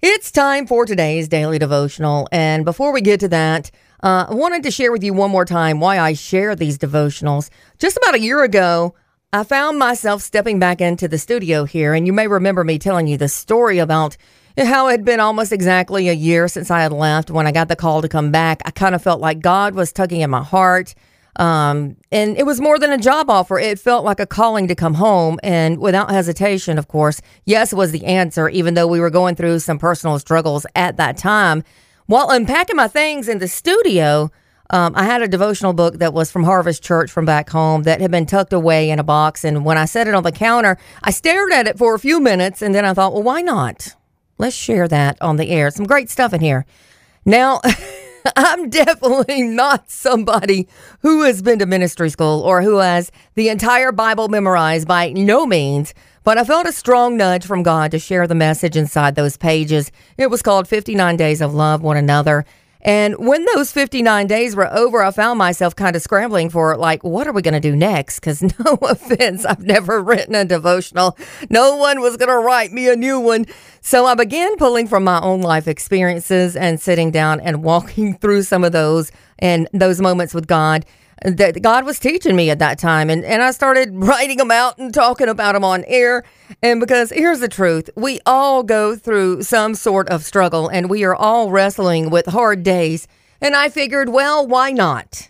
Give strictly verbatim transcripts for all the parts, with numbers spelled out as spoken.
It's time for today's daily devotional. And before we get to that, uh, I wanted to share with you one more time why I share these devotionals. Just about a year ago, I found myself stepping back into the studio here. And you may remember me telling you the story about how it had been almost exactly a year since I had left. When I got the call to come back, I kind of felt like God was tugging at my heart. Um, and it was more than a job offer. It felt like a calling to come home. And without hesitation, of course, yes was the answer, even though we were going through some personal struggles at that time. While unpacking my things in the studio, um, I had a devotional book that was from Harvest Church from back home that had been tucked away in a box. And when I set it on the counter, I stared at it for a few minutes. And then I thought, well, why not? Let's share that on the air. Some great stuff in here. Now, I'm definitely not somebody who has been to ministry school or who has the entire Bible memorized, by no means, but I felt a strong nudge from God to share the message inside those pages. It was called fifty-nine Days of Love One Another. And when those fifty-nine days were over, I found myself kind of scrambling for, like, what are we going to do next? Because no offense, I've never written a devotional. No one was going to write me a new one. So I began pulling from my own life experiences and sitting down and walking through some of those and those moments with God that God was teaching me at that time. And, and I started writing them out and talking about them on air. And because here's the truth, we all go through some sort of struggle and we are all wrestling with hard days. And I figured, well, why not?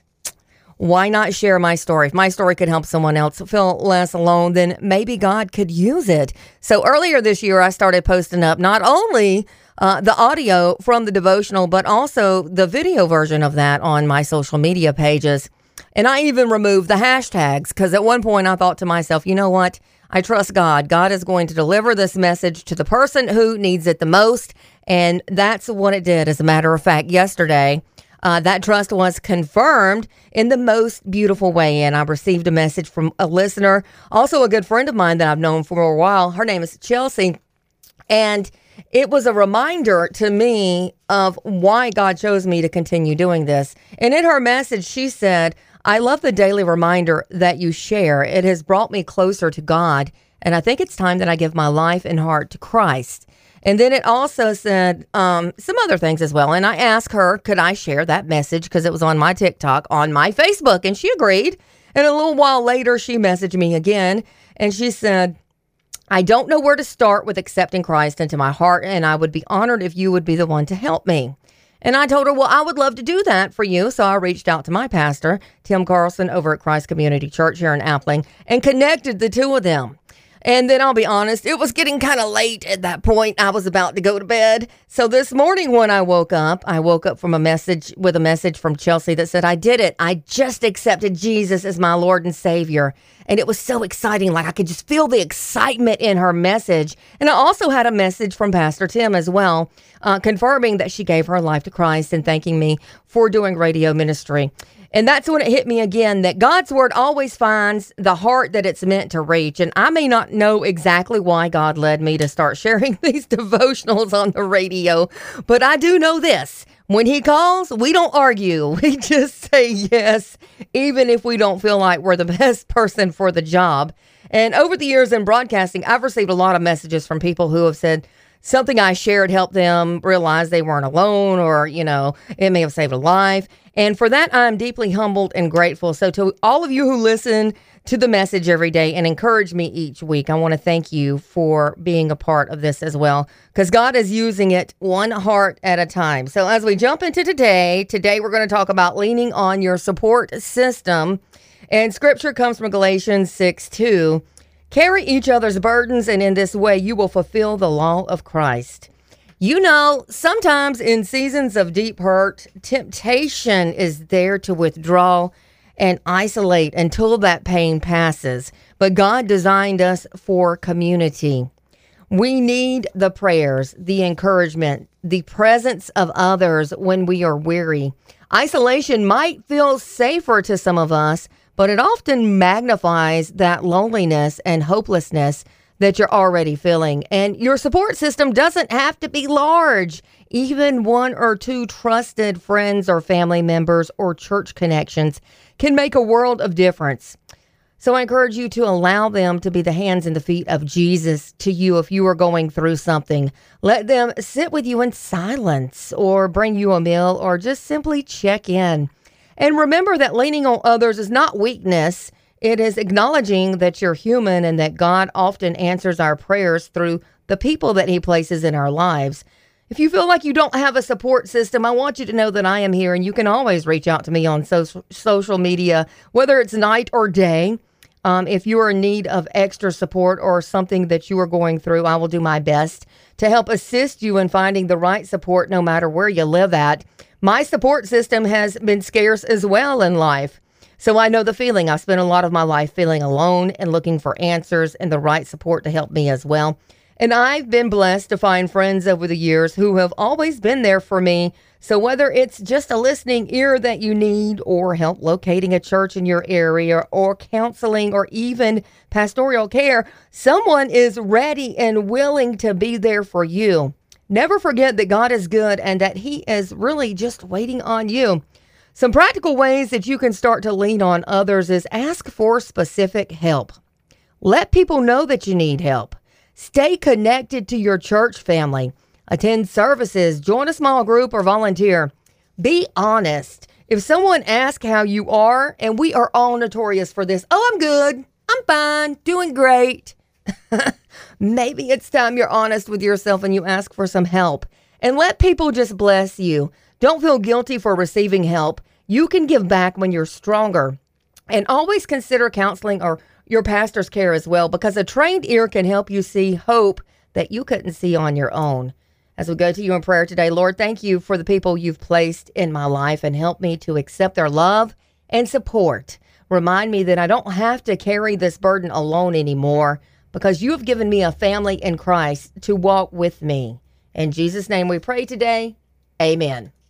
Why not share my story? If my story could help someone else feel less alone, then maybe God could use it. So earlier this year, I started posting up not only uh, the audio from the devotional, but also the video version of that on my social media pages. And I even removed the hashtags because at one point I thought to myself, you know what? I trust God. God is going to deliver this message to the person who needs it the most. And that's what it did. As a matter of fact, yesterday, uh, that trust was confirmed in the most beautiful way. And I received a message from a listener, also a good friend of mine that I've known for a while. Her name is Chelsea. And it was a reminder to me of why God chose me to continue doing this. And in her message, she said, I love the daily reminder that you share. It has brought me closer to God, and I think it's time that I give my life and heart to Christ. And then it also said um, some other things as well. And I asked her, could I share that message? Because it was on my TikTok, on my Facebook, and she agreed. And a little while later, she messaged me again, and she said, I don't know where to start with accepting Christ into my heart, and I would be honored if you would be the one to help me. And I told her, well, I would love to do that for you. So I reached out to my pastor, Tim Carlson, over at Christ Community Church here in Appling, and connected the two of them. And then I'll be honest, it was getting kind of late at that point. I was about to go to bed. So this morning when I woke up, I woke up from a message with a message from Chelsea that said, I did it. I just accepted Jesus as my Lord and Savior. And it was so exciting. Like I could just feel the excitement in her message. And I also had a message from Pastor Tim as well, uh, confirming that she gave her life to Christ and thanking me for doing radio ministry. And that's when it hit me again that God's word always finds the heart that it's meant to reach. And I may not know exactly why God led me to start sharing these devotionals on the radio, but I do know this. When he calls, we don't argue. We just say yes, even if we don't feel like we're the best person for the job. And over the years in broadcasting, I've received a lot of messages from people who have said, something I shared helped them realize they weren't alone, or, you know, it may have saved a life. And for that, I'm deeply humbled and grateful. So to all of you who listen to the message every day and encourage me each week, I want to thank you for being a part of this as well, because God is using it one heart at a time. So as we jump into today, today we're going to talk about leaning on your support system. And scripture comes from Galatians six two. Carry each other's burdens, and in this way you will fulfill the law of Christ. You know, sometimes in seasons of deep hurt, temptation is there to withdraw and isolate until that pain passes. But God designed us for community. We need the prayers, the encouragement, the presence of others when we are weary. Isolation might feel safer to some of us, but it often magnifies that loneliness and hopelessness that you're already feeling. And your support system doesn't have to be large. Even one or two trusted friends or family members or church connections can make a world of difference. So I encourage you to allow them to be the hands and the feet of Jesus to you if you are going through something. Let them sit with you in silence or bring you a meal or just simply check in. And remember that leaning on others is not weakness. It is acknowledging that you're human and that God often answers our prayers through the people that he places in our lives. If you feel like you don't have a support system, I want you to know that I am here and you can always reach out to me on so- social media, whether it's night or day. Um, if you are in need of extra support or something that you are going through, I will do my best to help assist you in finding the right support no matter where you live at. My support system has been scarce as well in life. So I know the feeling. I've spent a lot of my life feeling alone and looking for answers and the right support to help me as well. And I've been blessed to find friends over the years who have always been there for me. So whether it's just a listening ear that you need or help locating a church in your area or counseling or even pastoral care, someone is ready and willing to be there for you. Never forget that God is good and that he is really just waiting on you. Some practical ways that you can start to lean on others is ask for specific help. Let people know that you need help. Stay connected to your church family. Attend services, join a small group, or volunteer. Be honest. If someone asks how you are, and we are all notorious for this, oh, I'm good, I'm fine, doing great. Maybe it's time you're honest with yourself and you ask for some help. And let people just bless you. Don't feel guilty for receiving help. You can give back when you're stronger. And always consider counseling or your pastor's care as well, because a trained ear can help you see hope that you couldn't see on your own. As we go to you in prayer today, Lord, thank you for the people you've placed in my life and help me to accept their love and support. Remind me that I don't have to carry this burden alone anymore because you have given me a family in Christ to walk with me. In Jesus' name we pray today. Amen.